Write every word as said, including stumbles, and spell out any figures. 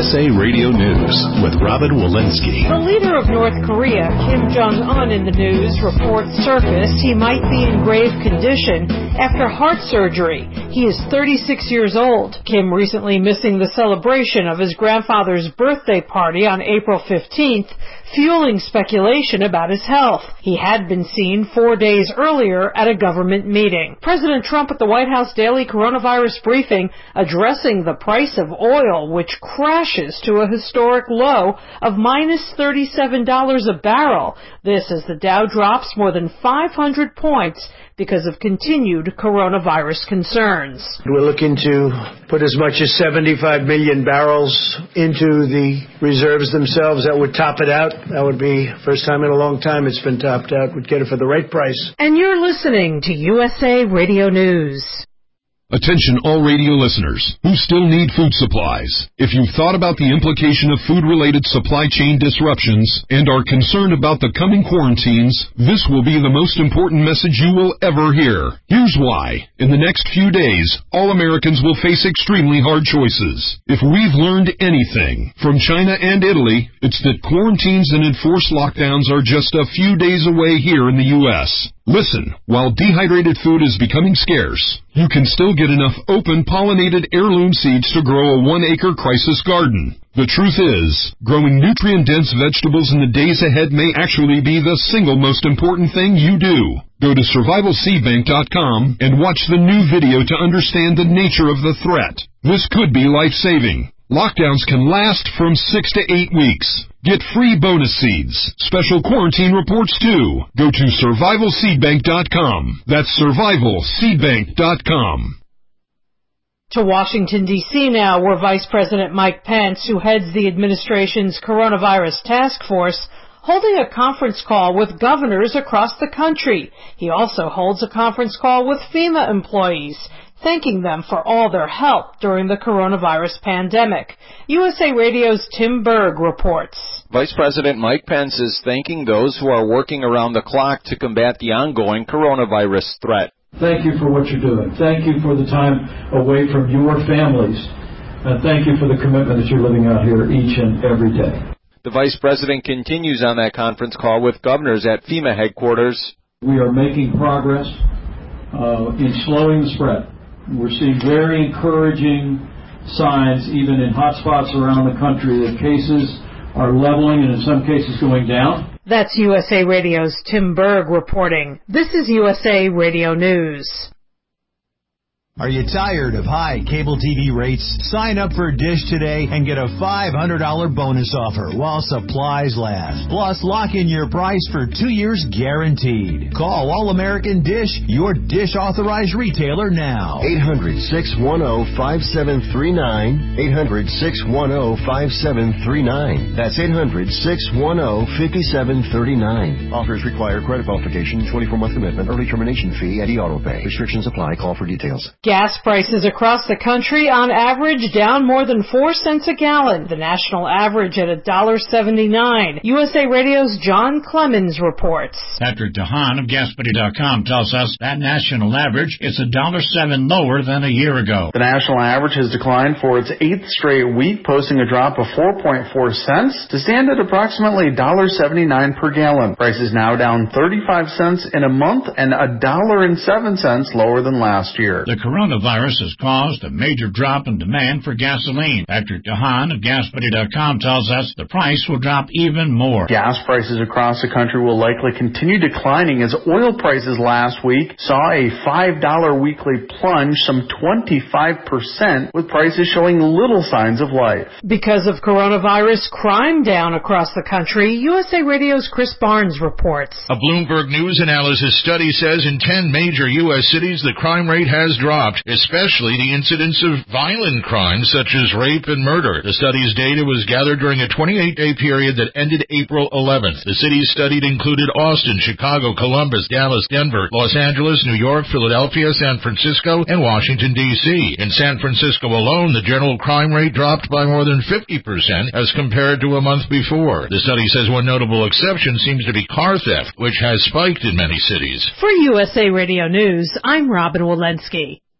S A Radio News with Robin Walensky. The leader of North Korea, Kim Jong-un, in the news, reports surfaced he might be in grave condition after heart surgery. He is thirty-six years old. Kim recently missing the celebration of his grandfather's birthday party on April fifteenth, fueling speculation about his health. He had been seen four days earlier at a government meeting. President Trump at the White House daily coronavirus briefing addressing the price of oil, which crashes to a historic low of minus thirty-seven dollars a barrel. This as the Dow drops more than five hundred points because of continued coronavirus concerns. We're looking to put as much as seventy-five million barrels into the reserves themselves. That would top it out. That would be first time in a long time it's been topped out. We'd get it for the right price. And you're listening to U S A Radio News. Attention all radio listeners who still need food supplies. If you've thought about the implication of food-related supply chain disruptions and are concerned about the coming quarantines, this will be the most important message you will ever hear. Here's why. In the next few days, all Americans will face extremely hard choices. If we've learned anything from China and Italy, it's that quarantines and enforced lockdowns are just a few days away here in the U S Listen, while dehydrated food is becoming scarce, you can still get enough open pollinated heirloom seeds to grow a one-acre crisis garden. The truth is, growing nutrient-dense vegetables in the days ahead may actually be the single most important thing you do. Go to survival seed bank dot com and watch the new video to understand the nature of the threat. This could be life-saving. Lockdowns can last from six to eight weeks. Get free bonus seeds, special quarantine reports too. Go to survival seed bank dot com. That's survival seed bank dot com. To Washington, D C now, where Vice President Mike Pence, who heads the administration's coronavirus task force, holding a conference call with governors across the country. He also holds a conference call with FEMA employees, thanking them for all their help during the coronavirus pandemic. U S A Radio's Tim Berg reports. Vice President Mike Pence is thanking those who are working around the clock to combat the ongoing coronavirus threat. Thank you for what you're doing. Thank you for the time away from your families. And thank you for the commitment that you're living out here each and every day. The Vice President continues on that conference call with governors at FEMA headquarters. We are making progress uh, in slowing the spread. We're seeing very encouraging signs, even in hot spots around the country, that cases are leveling and in some cases going down. That's U S A Radio's Tim Berg reporting. This is U S A Radio News. Are you tired of high cable T V rates? Sign up for Dish today and get a five hundred dollars bonus offer while supplies last. Plus, lock in your price for two years guaranteed. Call All-American Dish, your Dish authorized retailer now. eight hundred, six one zero, five seven three nine. eight hundred, six one zero, five seven three nine. That's eight hundred, six one zero, five seven three nine. Offers require credit qualification, twenty-four month commitment, early termination fee, and e-auto pay. Restrictions apply. Call for details. Gas prices across the country on average down more than four cents a gallon. The national average at one dollar seventy-nine. U S A Radio's John Clemens reports. Patrick DeHaan of gas buddy dot com tells us that national average is one dollar seven lower than a year ago. The national average has declined for its eighth straight week, posting a drop of four point four cents to stand at approximately one dollar seventy-nine per gallon. Prices now down thirty-five cents in a month and one dollar and seven cents lower than last year. The coronavirus has caused a major drop in demand for gasoline. Patrick DeHaan of gas buddy dot com tells us the price will drop even more. Gas prices across the country will likely continue declining as oil prices last week saw a five dollar weekly plunge, some twenty-five percent, with prices showing little signs of life. Because of coronavirus, crime down across the country. U S A Radio's Chris Barnes reports. A Bloomberg News analysis study says in ten major U S cities the crime rate has dropped, especially the incidence of violent crimes such as rape and murder. The study's data was gathered during a twenty-eight day period that ended April eleventh. The cities studied included Austin, Chicago, Columbus, Dallas, Denver, Los Angeles, New York, Philadelphia, San Francisco, and Washington, D C In San Francisco alone, the general crime rate dropped by more than fifty percent as compared to a month before. The study says one notable exception seems to be car theft, which has spiked in many cities. For U S A Radio News, I'm Robin Walensky.